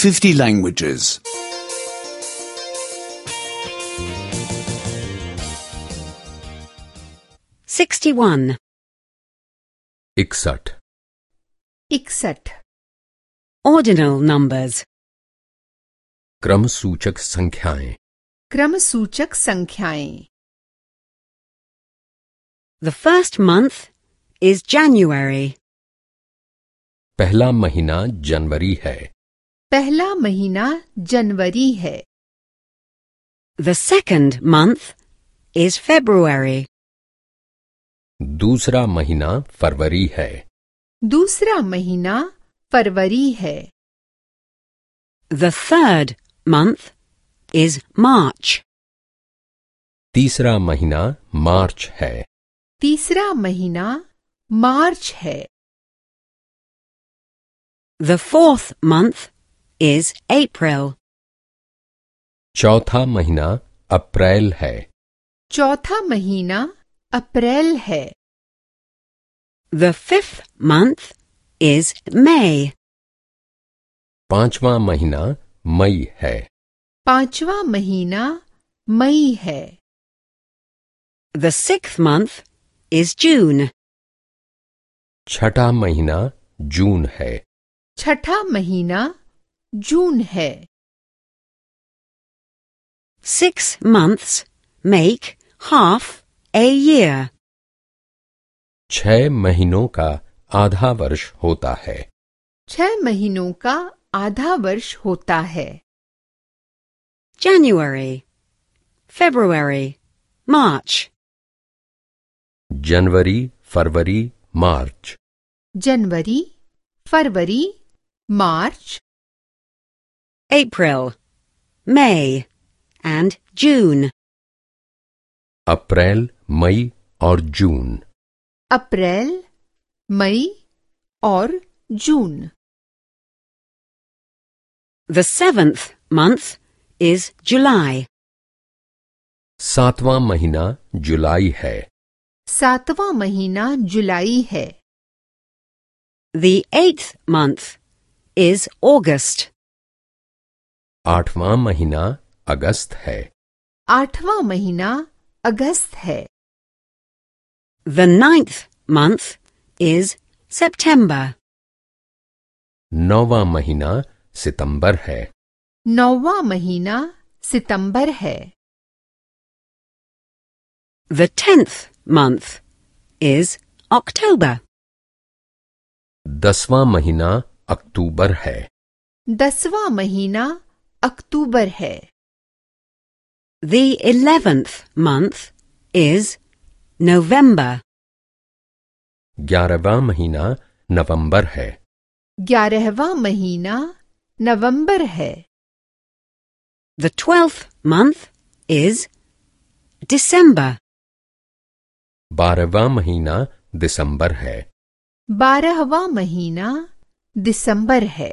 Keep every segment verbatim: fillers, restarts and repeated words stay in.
fifty languages. sixty-one. इकसठ इकसठ Ordinal numbers. क्रमसूचक संख्याएं क्रमसूचक संख्याएं The first month is January. पहला महीना जनवरी है पहला महीना जनवरी है The second month is February. दूसरा महीना फरवरी है दूसरा महीना फरवरी है The third month is March. तीसरा महीना मार्च है तीसरा महीना मार्च है The fourth month is April. चौथा महीना अप्रैल है चौथा महीना अप्रैल है The fifth month is May. पांचवा महीना मई है पांचवा महीना मई है The sixth month is June. छठा महीना जून है छठा महीना जून है Six months make half a year. छह महीनों का आधा वर्ष होता है छह महीनों का आधा वर्ष होता है January, February, March. January February March January February March April, May, and June. अप्रैल मई और जून अप्रैल मई और जून The seventh month is July. सातवां महीना जुलाई है सातवां महीना जुलाई है The eighth month is August. आठवां महीना अगस्त है आठवां महीना अगस्त है The ninth month is September. नौवां महीना सितंबर है नौवां महीना सितंबर है The tenth month is October. दसवां महीना अक्टूबर है दसवां महीना अक्टूबर है The eleventh month is November. ग्यारहवां महीना नवंबर है ग्यारहवां महीना नवंबर है The twelfth month is December. बारहवां महीना दिसंबर है बारहवां महीना दिसंबर है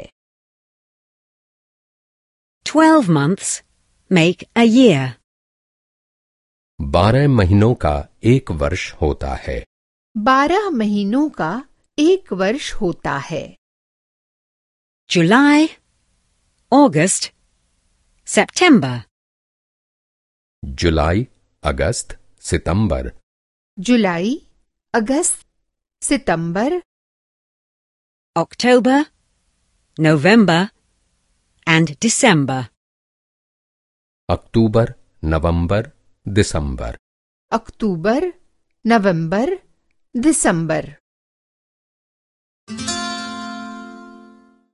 Twelve months make a year. बारह महीनों का एक वर्ष होता है बारह महीनों का एक वर्ष होता है July, August, September. July August September July August September October, November, and December. October November December October November December